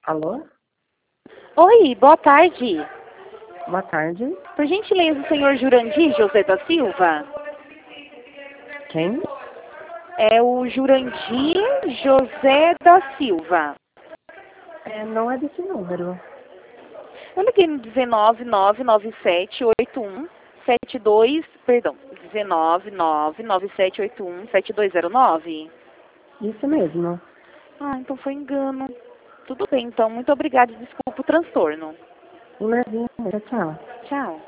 Alô? Oi, boa tarde. Boa tarde. Por gentileza, o senhor Jurandir José da Silva? Quem? É o Jurandir José da Silva. Não é desse número. Eu liguei no 199978172, perdão, 19997817209. Isso mesmo. Ah, então foi engano. Tudo bem, então. Muito obrigada. Desculpa o transtorno. Imagina, tchau. Tchau.